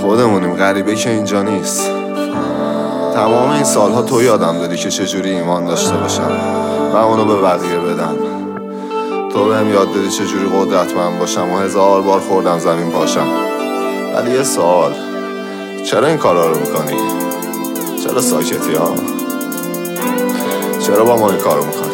خودمونیم، غریبه که اینجا نیست. تمام این سالها تو یادم دادی که چجوری ایمان داشته باشم و اونو به بقیه بدم. تو بهم یاد دادی چجوری قدرتمند باشم و 1000 بار خوردم زمین پاشم. ولی یه سوال، چرا این کارا رو میکنی؟ چرا ساکتی ها؟ چرا با ما این کارو میکنی؟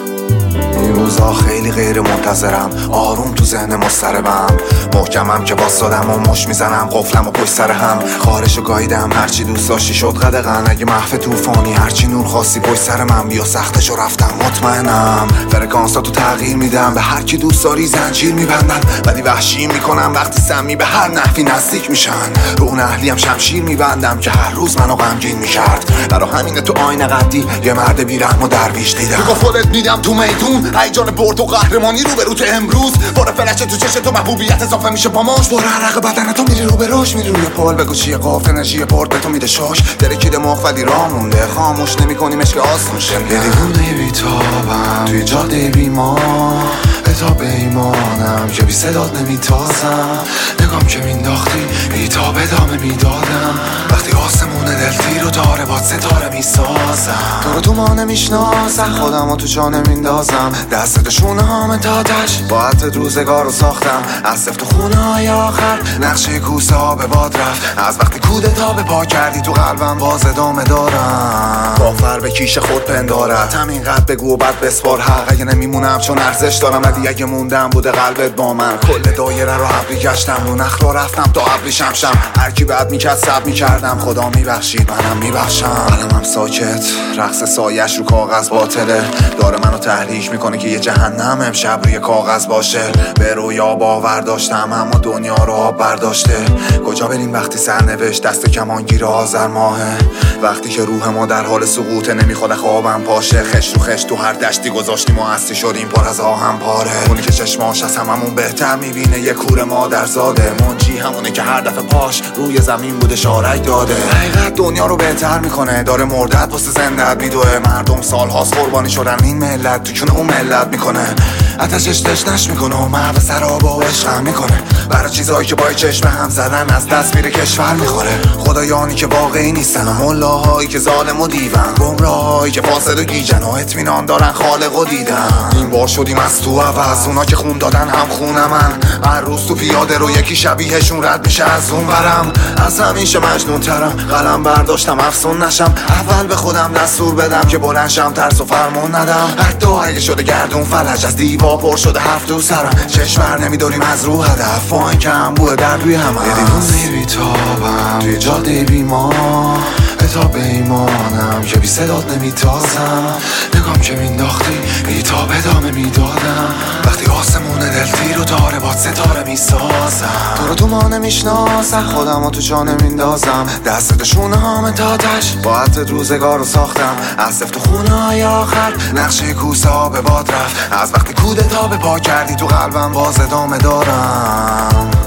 این روزا خیلی غیر منتظرم، آروم تو ذهن مضطربم، محکمم که واسادم و مش میزنم، قفلم و پشت سر هم خارشو گاییدم، هرچی دوست داشتی شد قدغن، اگه محو توفانی هرچی نور خواستی پشت سر من بیا، سختشو رفتم مطمئنم، فرکانساتو تغییر میدم، به هر کی دوست داری زنجیر میبندم، ولی وحشی میکنم وقتی سمی به هر نحوی نزدیک میشن، رو اون اهلیم شمشیر میبندم که هر روز منو غمگین میکرد، برا همینه تو آینه قدی یه مرد بیرحم و درویش دیدم، تو خودت میدم تو میدون هیجان برد و قهرمانی رو به روت امروز، باره فلش تو چش تو محبوبیت اضافه میشه با ماش، باره عرق بدن تو میری رو به روش، میری روی پل بگو چیه قافل، انرژی برد به تو میده شاش، درکید مخ ولی راه مونده، خاموش نمی‌کنی مشک آسون شنده، یه دیوونه بیتابم توی جاده بیمار، اتاب ایمانم که بی صدات نمیتازم، نگام که مینداختی بیتاب ادامه میدادم، وقتی آسمون دلتی رو داره باد ستاره میسازم، تو رو تو ما نمیشناسم، خودم رو تو جا نمیندازم، دست شونه هام تاتش با عطر روزگار رو ساختم، از سفت و خونه های آخر نقشه کوسه ها به باد رفت، از وقتی کودتا به پا کردی تو قلبم باز ادامه دارم، باور به کیش خود پندارد، همین قد بگو و بعد بسپار حق، اگه نمیمونم چون ارزش دارم، ولی اگه موندم بوده قلبت با من، کل دایره رو ابری گشتم، رو نخلا رفتم تا ابری شمشم، هر کی بعد میکرد سب میکردم، خدا میبخشید منم میبخشم، قلمم ساکت رقص سایش رو کاغذ باطله، داره منو تحریک میکنه که یه جهنم امشب روی کاغذ باشه، به رویا باور داشتم اما دنیا رو آب برداشته، کجا بریم وقتی سرنوشت دست کمانگیر آذر ماهه، وقتی که روح ما در حال سقوطه نمیخواد خوابم پاشه، خش رو خش تو هر دشتی گذاشتیم و هستی شدیم پر از آهم پاره، اونی که چشماش از هممون بهتر میبینه یه کور مادرزاده، منجی همونه که هر دفعه پاش روی زمین بوده شارک داده، حقیقت دنیا رو بهتر میکنه، داره مردت واسه زندت میدوه، مردم سالهاست قربانی شدن، این ملت تو چون اون ملت میکنه، آتشش تشنش میکنه و محو سرابا و عشقم میکنه، برای چیزایی که با چشم هم زدن از دست میره کشور میخوره، خدایانی که واقعی نیستن و ملاهایی که ظالم و دیون، گمراهایی که فاسد و گیجن و اطمینان دارن خالق و دیدن، این بار شدیم از تو عوض، اونا که خون دادن هم خون من، هر روز تو پیاده رو یکی شبیهشون رد میشه از اون برم، از همیشه مجنون ترم، قلم برداشتم افسون نشم، اول به خودم دستور بدم که بلنشم ترس و فرمون ندم، حتی اگه شده گردون فلج از دیوا پر شده حرف تو سرم، چشمر نمیداریم از رو هدف، با این که هم بوه در روی هم یه دیوونه بیتابم توی جاده بیمار، اتاب ایمانم که بی صدات نمیتازم، نگام که مینداختی بیتاب ادامه میدادم، وقتی آسمون دلتی رو داره باد ستاره میسازم، تو رو تو ما نمیشناسم، خودم رو تو جا نمیندازم، دست شونه هام تاتش با عطر روزگار رو ساختم، از سفت و خونه های آخر نقشه کوسه ها به باد رفت، از وقتی کودتا به پا کردی تو قلبم باز ادامه دارم.